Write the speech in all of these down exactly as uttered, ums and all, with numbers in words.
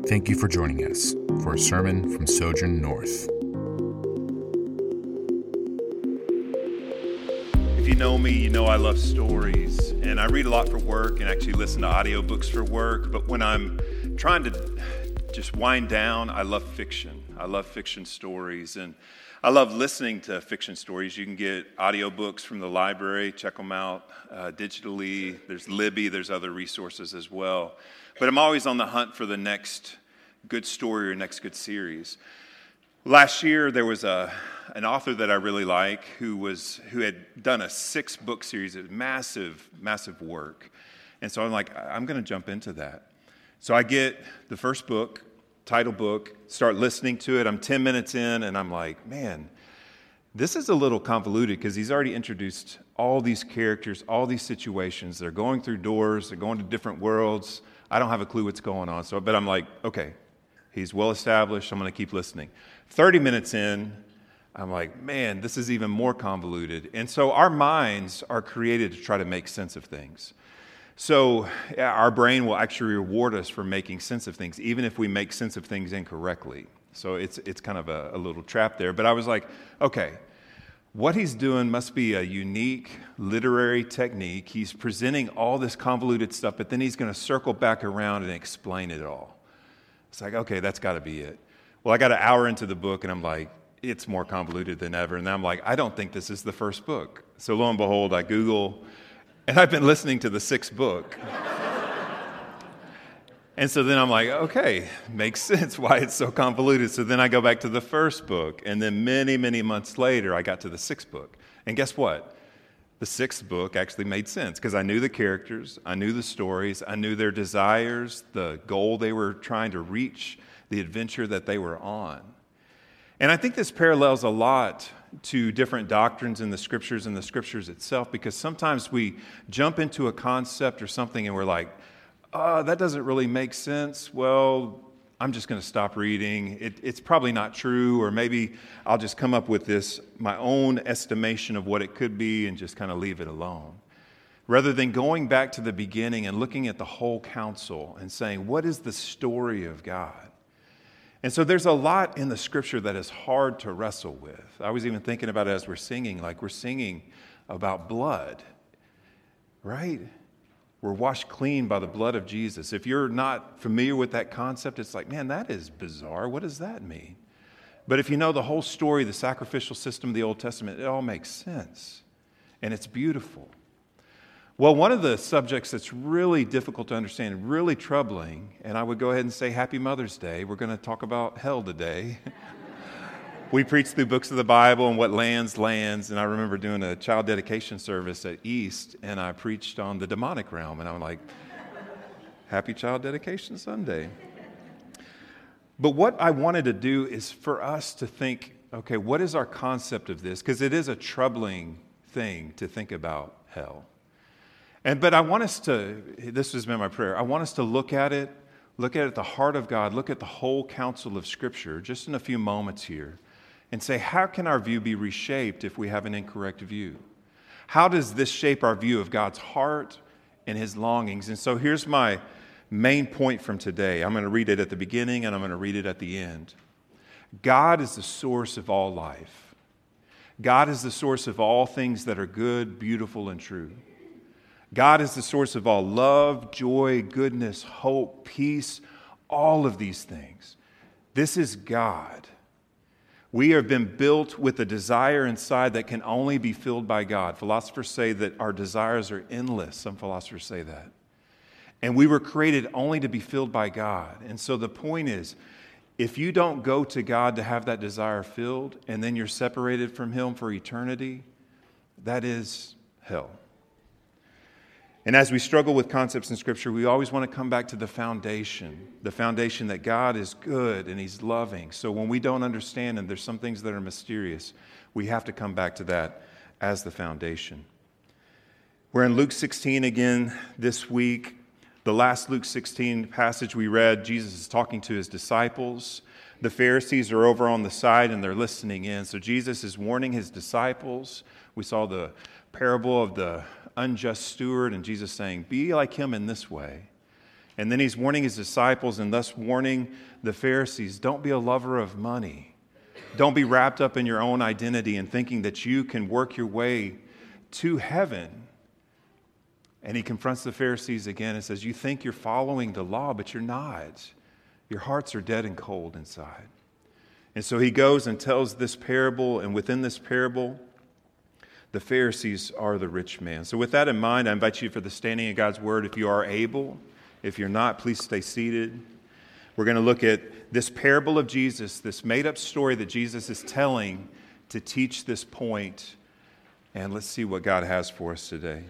Thank you for joining us for a sermon from Sojourn North. If you know me, you know I love stories, and I read a lot for work and actually listen to audiobooks for work, but when I'm trying to just wind down, I love fiction. I love fiction stories, and I love listening to fiction stories. You can get audiobooks from the library, check them out uh, digitally. There's Libby, there's other resources as well. But I'm always on the hunt for the next good story or next good series. Last year, there was a an author that I really like who was who had done a six-book series, a massive, massive work. And so I'm like, I'm going to jump into that. So I get the first book, title book, start listening to it. I'm ten minutes in, and I'm like, man, this is a little convoluted because he's already introduced all these characters, all these situations. They're going through doors. They're going to different worlds. I don't have a clue what's going on. So, but I'm like, okay, he's well established. I'm going to keep listening. thirty minutes in, I'm like, man, this is even more convoluted. And so our minds are created to try to make sense of things. So our brain will actually reward us for making sense of things, even if we make sense of things incorrectly. So it's it's kind of a, a little trap there. But I was like, okay, what he's doing must be a unique literary technique. He's presenting all this convoluted stuff, but then he's going to circle back around and explain it all. It's like, okay, that's got to be it. Well, I got an hour into the book, and I'm like, it's more convoluted than ever. And I'm like, I don't think this is the first book. So lo and behold, I Google, and I've been listening to the sixth book. And so then I'm like, okay, makes sense why it's so convoluted. So then I go back to the first book, and then many, many months later, I got to the sixth book. And guess what? The sixth book actually made sense because I knew the characters, I knew the stories, I knew their desires, the goal they were trying to reach, the adventure that they were on. And I think this parallels a lot to different doctrines in the scriptures and the scriptures itself, because sometimes we jump into a concept or something and we're like, oh, that doesn't really make sense. Well, I'm just going to stop reading. It, it's probably not true, or maybe I'll just come up with this, my own estimation of what it could be and just kind of leave it alone. Rather than going back to the beginning and looking at the whole counsel and saying, what is the story of God? And so there's a lot in the scripture that is hard to wrestle with. I was even thinking about it as we're singing, like we're singing about blood, right? We're washed clean by the blood of Jesus. If you're not familiar with that concept, it's like, man, that is bizarre. What does that mean? But if you know the whole story, the sacrificial system of the Old Testament, it all makes sense. And it's beautiful. Well, one of the subjects that's really difficult to understand and really troubling, and I would go ahead and say Happy Mother's Day. We're going to talk about hell today. We preach through books of the Bible and what lands, lands. And I remember doing a child dedication service at East, and I preached on the demonic realm. And I'm like, Happy Child Dedication Sunday. But what I wanted to do is for us to think, okay, what is our concept of this? Because it is a troubling thing to think about hell. And but I want us to, this has been my prayer, I want us to look at it, look at it at the heart of God, look at the whole counsel of Scripture, just in a few moments here, and say, how can our view be reshaped if we have an incorrect view? How does this shape our view of God's heart and His longings? And so here's my main point from today. I'm going to read it at the beginning and I'm going to read it at the end. God is the source of all life. God is the source of all things that are good, beautiful, and true. God is the source of all love, joy, goodness, hope, peace, all of these things. This is God. We have been built with a desire inside that can only be filled by God. Philosophers say that our desires are endless. Some philosophers say that. And we were created only to be filled by God. And so the point is, if you don't go to God to have that desire filled, and then you're separated from Him for eternity, that is hell. And as we struggle with concepts in Scripture, we always want to come back to the foundation, the foundation that God is good and He's loving. So when we don't understand and there's some things that are mysterious, we have to come back to that as the foundation. We're in Luke sixteen again this week. The last Luke sixteen passage we read, Jesus is talking to His disciples. The Pharisees are over on the side and they're listening in. So Jesus is warning His disciples. We saw the parable of the unjust steward and Jesus saying, be like him in this way. And then he's warning his disciples and thus warning the Pharisees, don't be a lover of money. Don't be wrapped up in your own identity and thinking that you can work your way to heaven. And he confronts the Pharisees again and says, you think you're following the law, but you're not. Your hearts are dead and cold inside. And so he goes and tells this parable, and within this parable, the Pharisees are the rich man. So with that in mind, I invite you for the standing of God's word, if you are able. If you're not, please stay seated. We're going to look at this parable of Jesus, this made-up story that Jesus is telling to teach this point. And let's see what God has for us today.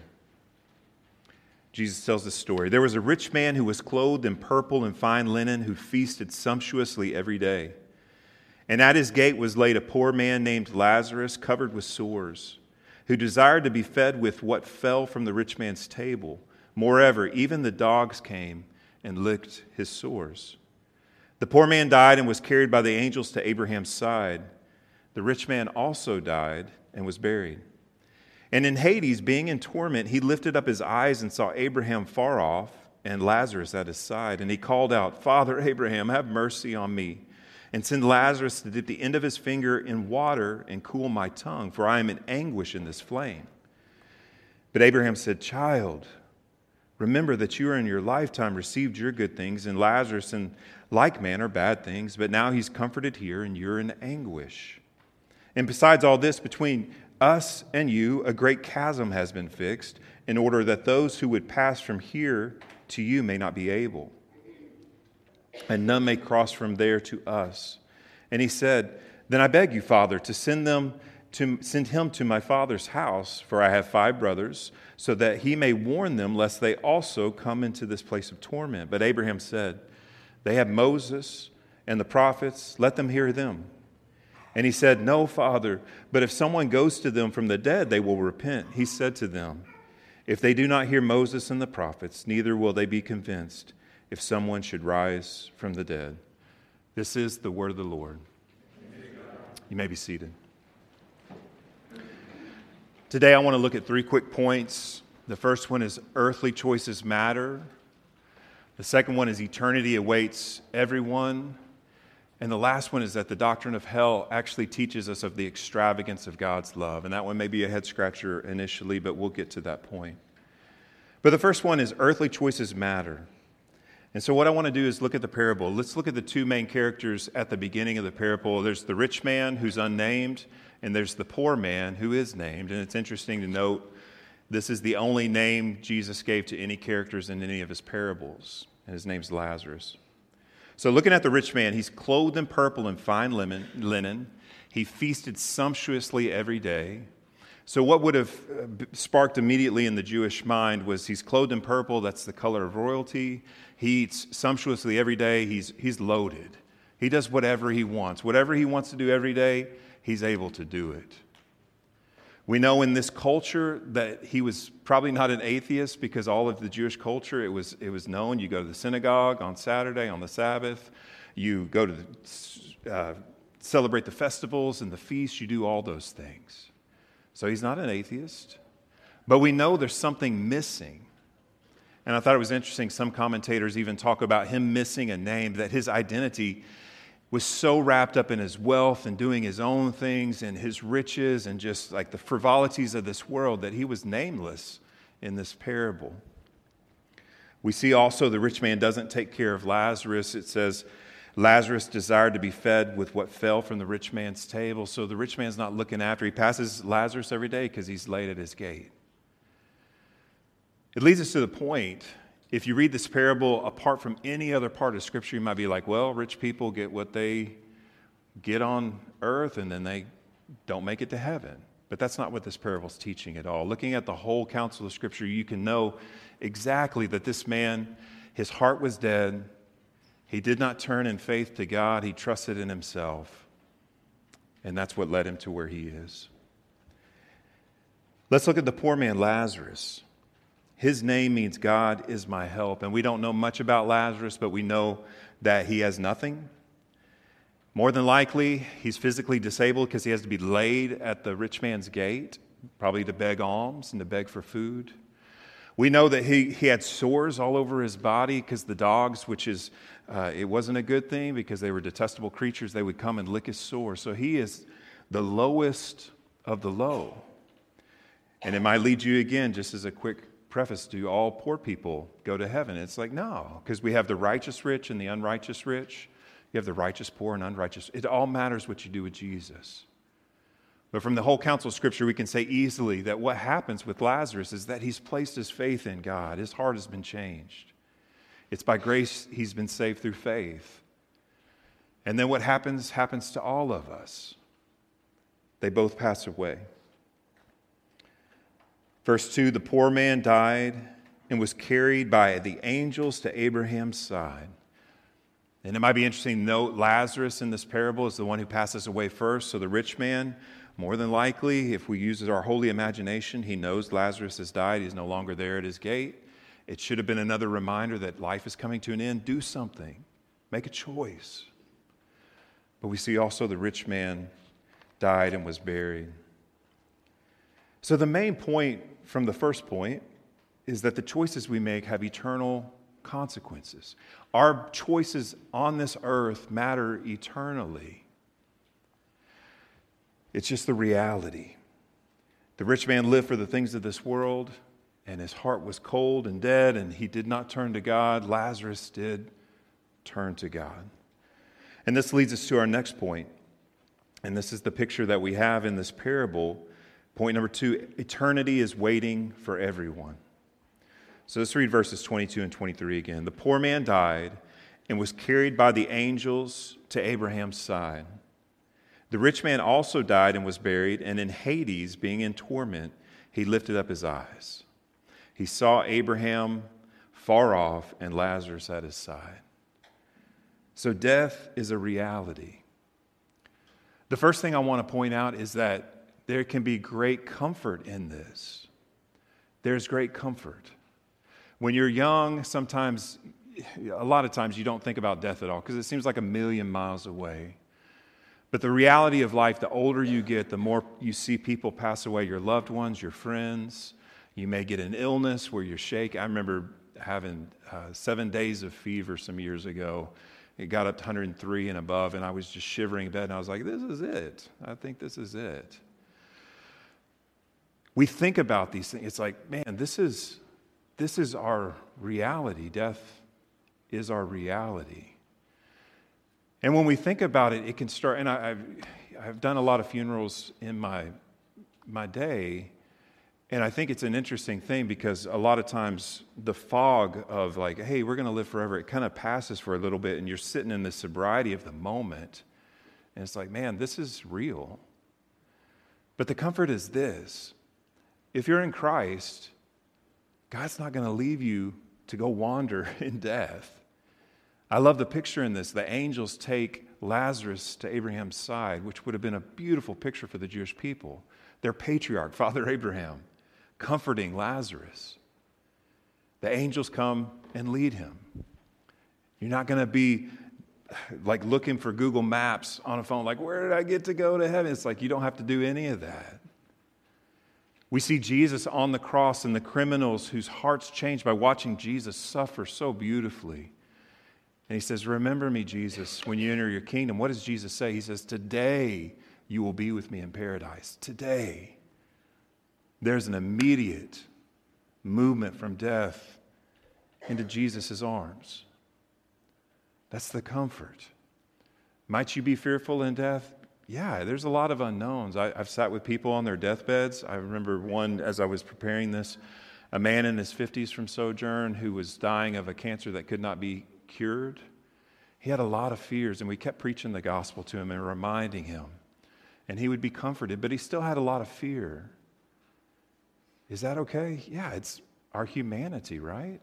Jesus tells this story. There was a rich man who was clothed in purple and fine linen, who feasted sumptuously every day. And at his gate was laid a poor man named Lazarus, covered with sores, who desired to be fed with what fell from the rich man's table. Moreover, even the dogs came and licked his sores. The poor man died and was carried by the angels to Abraham's side. The rich man also died and was buried. And in Hades, being in torment, he lifted up his eyes and saw Abraham far off and Lazarus at his side. And he called out, Father Abraham, have mercy on me, and send Lazarus to dip the end of his finger in water and cool my tongue, for I am in anguish in this flame. But Abraham said, Child, remember that you in your lifetime received your good things, and Lazarus in like manner bad things, but now he's comforted here, and you're in anguish. And besides all this, between us and you, a great chasm has been fixed, in order that those who would pass from here to you may not be able, and none may cross from there to us. And he said, Then I beg you, Father, to send them to send him to my father's house, for I have five brothers, so that he may warn them, lest they also come into this place of torment. But Abraham said, They have Moses and the prophets, let them hear them. And he said, No, Father, but if someone goes to them from the dead, they will repent. He said to them, If they do not hear Moses and the prophets, neither will they be convinced if someone should rise from the dead. This is the word of the Lord. You may be seated. Today I want to look at three quick points. The first one is earthly choices matter. The second one is eternity awaits everyone. And the last one is that the doctrine of hell actually teaches us of the extravagance of God's love. And that one may be a head scratcher initially, but we'll get to that point. But the first one is earthly choices matter. And so what I want to do is look at the parable. Let's look at the two main characters at the beginning of the parable. There's the rich man who's unnamed, and there's the poor man who is named. And it's interesting to note this is the only name Jesus gave to any characters in any of his parables. And his name's Lazarus. So looking at the rich man, he's clothed in purple and fine linen. He feasted sumptuously every day. So what would have sparked immediately in the Jewish mind was he's clothed in purple, that's the color of royalty. He eats sumptuously every day, he's, he's loaded. He does whatever he wants. Whatever he wants to do every day, he's able to do it. We know in this culture that he was probably not an atheist because all of the Jewish culture, it was, it was known. You go to the synagogue on Saturday, on the Sabbath. You go to the, uh, celebrate the festivals and the feasts. You do all those things. So he's not an atheist. But we know there's something missing. And I thought it was interesting. Some commentators even talk about him missing a name, that his identity was so wrapped up in his wealth and doing his own things and his riches and just like the frivolities of this world that he was nameless in this parable. We see also the rich man doesn't take care of Lazarus. It says Lazarus desired to be fed with what fell from the rich man's table. So the rich man's not looking after. He passes Lazarus every day because he's laid at his gate. It leads us to the point. If you read this parable apart from any other part of Scripture, you might be like, well, rich people get what they get on earth and then they don't make it to heaven. But that's not what this parable is teaching at all. Looking at the whole counsel of Scripture, you can know exactly that this man, his heart was dead. He did not turn in faith to God. He trusted in himself. And that's what led him to where he is. Let's look at the poor man, Lazarus. His name means God is my help. And we don't know much about Lazarus, but we know that he has nothing. More than likely, he's physically disabled because he has to be laid at the rich man's gate, probably to beg alms and to beg for food. We know that he, he had sores all over his body because the dogs, which is, uh, it wasn't a good thing because they were detestable creatures. They would come and lick his sores. So he is the lowest of the low. And it might lead you again, just as a quick preface, do all poor people go to heaven? It's like, no, because we have the righteous rich and the unrighteous rich. You have the righteous poor and unrighteous. It all matters what you do with Jesus. But from the whole counsel of Scripture, we can say easily that what happens with Lazarus is that he's placed his faith in God. His heart has been changed. It's by grace he's been saved through faith. And then what happens, happens to all of us. They both pass away. Verse two, the poor man died and was carried by the angels to Abraham's side. And it might be interesting to note Lazarus in this parable is the one who passes away first. So the rich man, more than likely, if we use our holy imagination, he knows Lazarus has died. He's no longer there at his gate. It should have been another reminder that life is coming to an end. Do something. Make a choice. But we see also the rich man died and was buried. So the main point from the first point is that the choices we make have eternal consequences. Our choices on this earth matter eternally. It's just the reality. The rich man lived for the things of this world, and his heart was cold and dead, and he did not turn to God. Lazarus did turn to God. And this leads us to our next point, and this is the picture that we have in this parable. Point number two, eternity is waiting for everyone. So let's read verses twenty-two and twenty-three again. The poor man died and was carried by the angels to Abraham's side. The rich man also died and was buried, and in Hades, being in torment, he lifted up his eyes. He saw Abraham far off and Lazarus at his side. So death is a reality. The first thing I want to point out is that there can be great comfort in this. There's great comfort. When you're young, sometimes, a lot of times you don't think about death at all because it seems like a million miles away. But the reality of life, the older you get, the more you see people pass away, your loved ones, your friends. You may get an illness where you're shaking. I remember having uh, seven days of fever some years ago. It got up to one hundred three and above, and I was just shivering in bed, and I was like, this is it. I think this is it. We think about these things. It's like, man, this is this is our reality. Death is our reality. And when we think about it, it can start, and I, I've, I've done a lot of funerals in my, my day, and I think it's an interesting thing because a lot of times the fog of like, hey, we're going to live forever, it kind of passes for a little bit, and you're sitting in the sobriety of the moment, and it's like, man, this is real. But the comfort is this. If you're in Christ, God's not going to leave you to go wander in death. I love the picture in this. The angels take Lazarus to Abraham's side, which would have been a beautiful picture for the Jewish people. Their patriarch, Father Abraham, comforting Lazarus. The angels come and lead him. You're not going to be like looking for Google Maps on a phone, like, where did I get to go to heaven? It's like you don't have to do any of that. We see Jesus on the cross and the criminals whose hearts changed by watching Jesus suffer so beautifully. And he says, remember me, Jesus, when you enter your kingdom. What does Jesus say? He says, today you will be with me in paradise. Today. There's an immediate movement from death into Jesus' arms. That's the comfort. Might you be fearful in death? Yeah, there's a lot of unknowns. I, I've sat with people on their deathbeds. I remember one, as I was preparing this, a man in his fifties from Sojourn who was dying of a cancer that could not be cured. He had a lot of fears, and we kept preaching the gospel to him and reminding him. And he would be comforted, but he still had a lot of fear. Is that okay? Yeah, it's our humanity, right?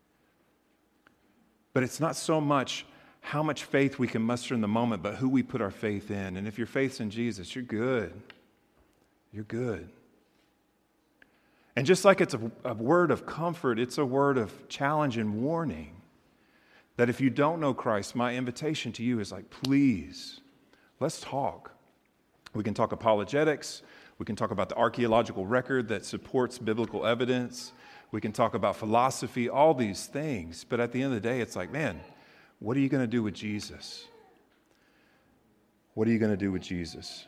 But it's not so much how much faith we can muster in the moment, but who we put our faith in. And if your faith's in Jesus, you're good. You're good. And just like it's a, a word of comfort, it's a word of challenge and warning. That if you don't know Christ, my invitation to you is like, please, let's talk. We can talk apologetics. We can talk about the archaeological record that supports biblical evidence. We can talk about philosophy, all these things. But at the end of the day, it's like, man, what are you going to do with Jesus? What are you going to do with Jesus?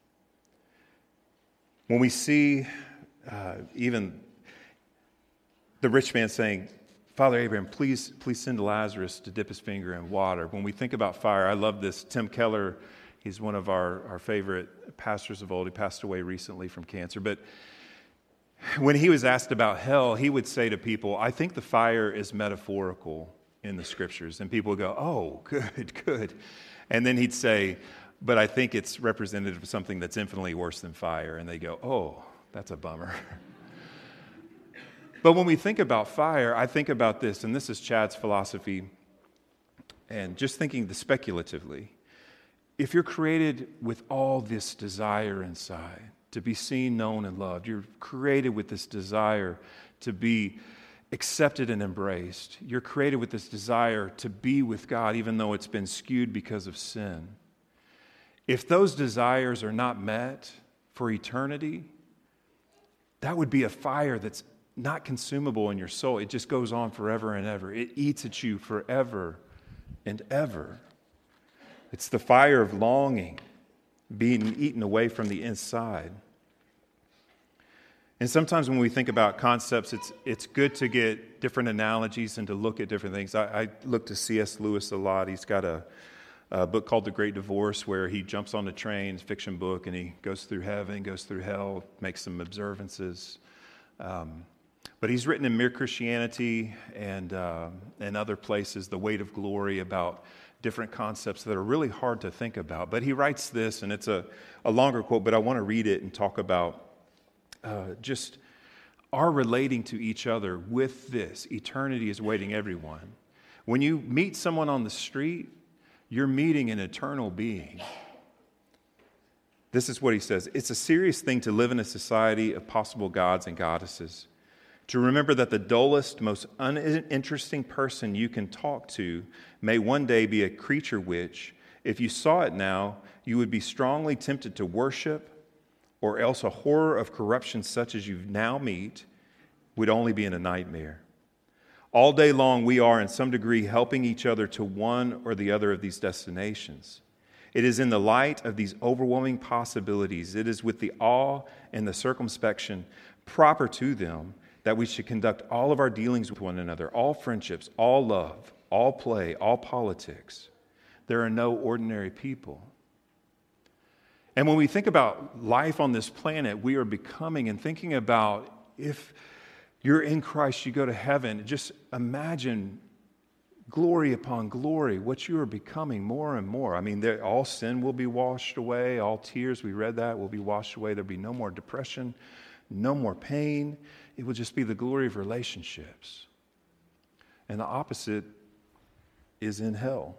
When we see uh, even the rich man saying, Father Abraham, please, please send Lazarus to dip his finger in water. When we think about fire, I love this. Tim Keller, he's one of our, our favorite pastors of old. He passed away recently from cancer. But when he was asked about hell, he would say to people, I think the fire is metaphorical in the scriptures. And people would go, oh, good, good. And then he'd say, but I think it's representative of something that's infinitely worse than fire. And they go, oh, that's a bummer. But when we think about fire, I think about this, and this is Chad's philosophy, and just thinking the speculatively. If you're created with all this desire inside, to be seen, known, and loved, you're created with this desire to be accepted and embraced. You're created with this desire to be with God, even though it's been skewed because of sin. If those desires are not met for eternity, that would be a fire that's not consumable in your soul. It just goes on forever and ever. It eats at you forever and ever. It's the fire of longing being eaten away from the inside. And sometimes when we think about concepts, it's it's good to get different analogies and to look at different things. I, I look to C S Lewis a lot. He's got a, a book called The Great Divorce where he jumps on the train, it's a fiction book, and he goes through heaven, goes through hell, makes some observances. Um, But he's written in Mere Christianity and uh, and other places, The Weight of Glory, about different concepts that are really hard to think about. But he writes this, and it's a, a longer quote, but I want to read it and talk about uh, just our relating to each other with this. Eternity is waiting everyone. When you meet someone on the street, you're meeting an eternal being. This is what he says. It's a serious thing to live in a society of possible gods and goddesses. To remember that the dullest, most uninteresting person you can talk to may one day be a creature which, if you saw it now, you would be strongly tempted to worship, or else a horror of corruption such as you now meet would only be in a nightmare. All day long we are in some degree helping each other to one or the other of these destinations. It is in the light of these overwhelming possibilities, it is with the awe and the circumspection proper to them, that we should conduct all of our dealings with one another, all friendships, all love, all play, all politics. There are no ordinary people. And when we think about life on this planet, we are becoming and thinking about if you're in Christ, you go to heaven. Just imagine glory upon glory, what you are becoming more and more. I mean, all sin will be washed away, all tears, we read that, will be washed away. There'll be no more depression, no more pain. It will just be the glory of relationships. And the opposite is in hell.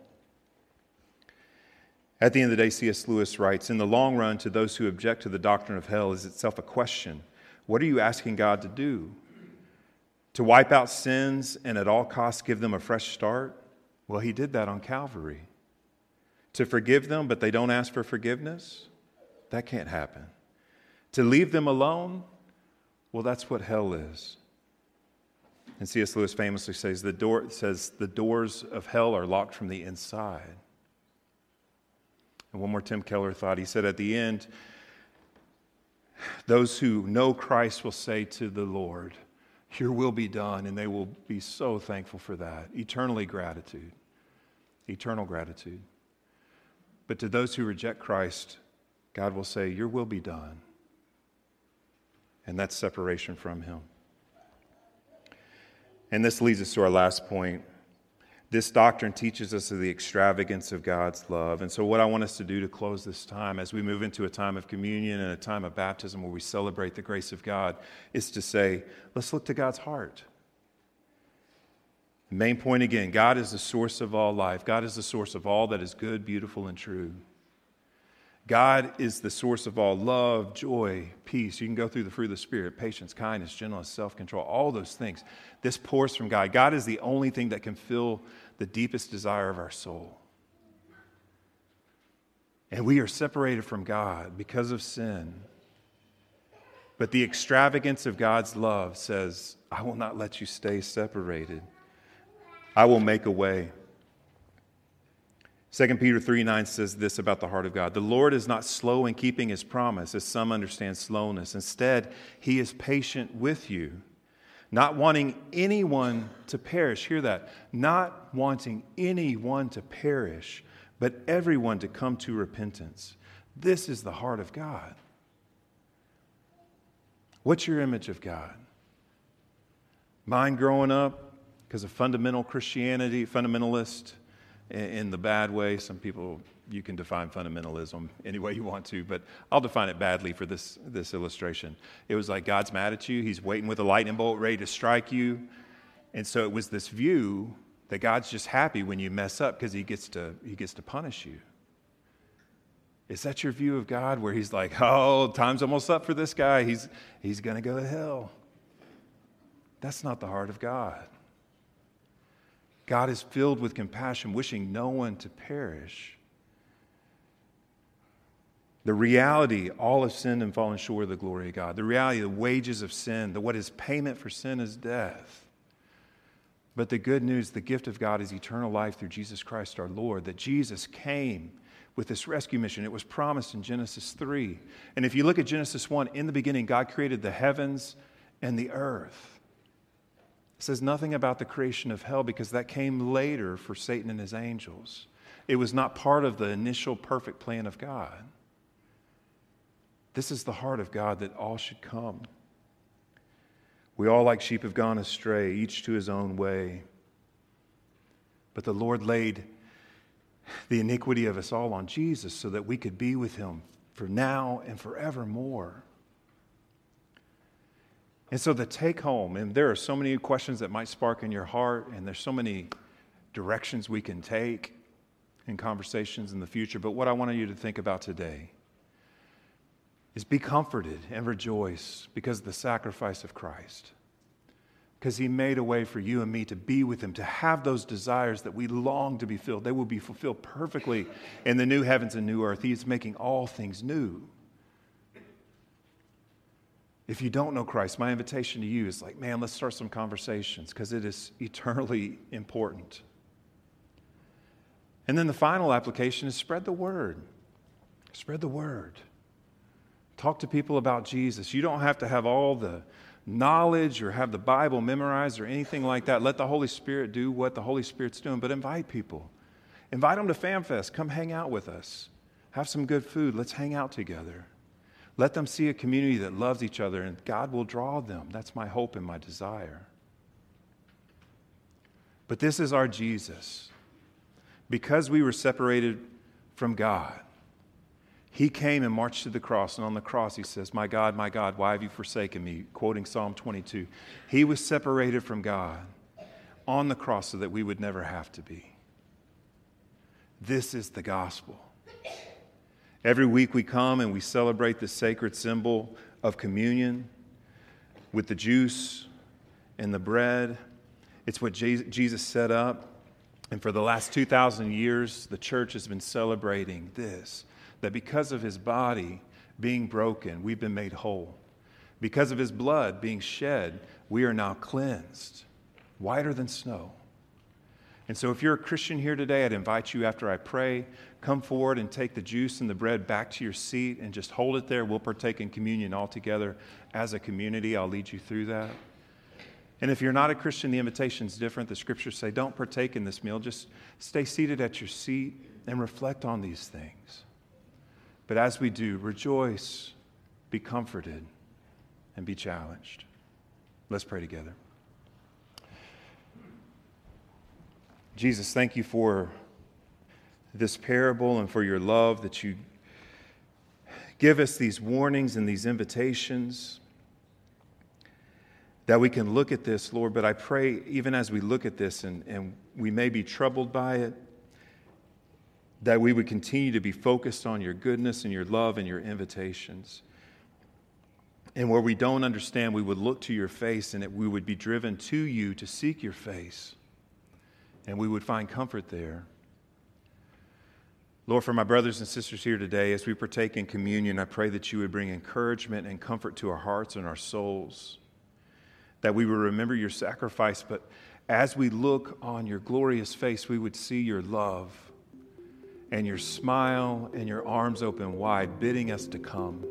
At the end of the day, C S Lewis writes, in the long run, to those who object to the doctrine of hell is itself a question. What are you asking God to do? To wipe out sins and at all costs give them a fresh start? Well, he did that on Calvary. To forgive them, but they don't ask for forgiveness? That can't happen. To leave them alone? Well, that's what hell is. And C S Lewis famously says the door says the doors of hell are locked from the inside. And one more Tim Keller thought. He said at the end, those who know Christ will say to the Lord, your will be done, and they will be so thankful for that. Eternally gratitude. Eternal gratitude. But to those who reject Christ, God will say, your will be done. And that's separation from him. And this leads us to our last point. This doctrine teaches us of the extravagance of God's love. And so what I want us to do to close this time, as we move into a time of communion and a time of baptism where we celebrate the grace of God, is to say, let's look to God's heart. The main point again, God is the source of all life. God is the source of all that is good, beautiful, and true. God is the source of all love, joy, peace. You can go through the fruit of the Spirit, patience, kindness, gentleness, self-control, all those things. This pours from God. God is the only thing that can fill the deepest desire of our soul. And we are separated from God because of sin. But the extravagance of God's love says, I will not let you stay separated. I will make a way. Second Peter three nine says this about the heart of God. The Lord is not slow in keeping his promise, as some understand slowness. Instead, he is patient with you, not wanting anyone to perish. Hear that. Not wanting anyone to perish, but everyone to come to repentance. This is the heart of God. What's your image of God? Mine growing up, because of fundamental Christianity, fundamentalist, in the bad way. Some people, you can define fundamentalism any way you want to, but I'll define it badly for this, this illustration. It was like God's mad at you. He's waiting with a lightning bolt ready to strike you. And so it was this view that God's just happy when you mess up because he gets to, he gets to punish you. Is that your view of God, where he's like, oh, time's almost up for this guy. He's, he's going to go to hell. That's not the heart of God. God is filled with compassion, wishing no one to perish. The reality, all have sinned and fallen short of the glory of God. The reality, the wages of sin, the what is payment for sin is death. But the good news, the gift of God is eternal life through Jesus Christ our Lord, that Jesus came with this rescue mission. It was promised in Genesis three. And if you look at Genesis one, in the beginning, God created the heavens and the earth. It says nothing about the creation of hell because that came later for Satan and his angels. It was not part of the initial perfect plan of God. This is the heart of God, that all should come. We all like sheep have gone astray, each to his own way. But the Lord laid the iniquity of us all on Jesus so that we could be with him for now and forevermore. And so the take home, and there are so many questions that might spark in your heart, and there's so many directions we can take in conversations in the future, but what I wanted you to think about today is be comforted and rejoice because of the sacrifice of Christ. Because he made a way for you and me to be with him, to have those desires that we long to be filled. They will be fulfilled perfectly in the new heavens and new earth. He is making all things new. If you don't know Christ, my invitation to you is like, man, let's start some conversations because it is eternally important. And then the final application is spread the word. Spread the word. Talk to people about Jesus. You don't have to have all the knowledge or have the Bible memorized or anything like that. Let the Holy Spirit do what the Holy Spirit's doing, but invite people. Invite them to FamFest. Come hang out with us. Have some good food. Let's hang out together. Let them see a community that loves each other, and God will draw them. That's my hope and my desire. But this is our Jesus. Because we were separated from God, he came and marched to the cross, and on the cross he says, my God, my God, why have you forsaken me? Quoting Psalm twenty-two. He was separated from God on the cross so that we would never have to be. This is the gospel. Every week we come and we celebrate the sacred symbol of communion with the juice and the bread. It's what Jesus set up. And for the last two thousand years, the church has been celebrating this, that because of his body being broken, we've been made whole. Because of his blood being shed, we are now cleansed, whiter than snow. And so if you're a Christian here today, I'd invite you after I pray, come forward and take the juice and the bread back to your seat and just hold it there. We'll partake in communion all together as a community. I'll lead you through that. And if you're not a Christian, the invitation's different. The scriptures say, don't partake in this meal. Just stay seated at your seat and reflect on these things. But as we do, rejoice, be comforted, and be challenged. Let's pray together. Jesus, thank you for this parable and for your love that you give us these warnings and these invitations that we can look at this, Lord. But I pray even as we look at this and, and we may be troubled by it, that we would continue to be focused on your goodness and your love and your invitations. And where we don't understand, we would look to your face and that we would be driven to you to seek your face. And we would find comfort there. Lord, for my brothers and sisters here today, as we partake in communion, I pray that you would bring encouragement and comfort to our hearts and our souls, that we would remember your sacrifice, but as we look on your glorious face, we would see your love and your smile and your arms open wide, bidding us to come.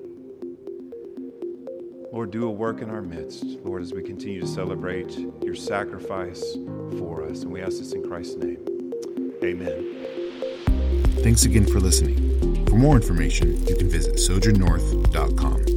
Lord, do a work in our midst, Lord, as we continue to celebrate your sacrifice for us. And we ask this in Christ's name. Amen. Thanks again for listening. For more information, you can visit sojourn north dot com.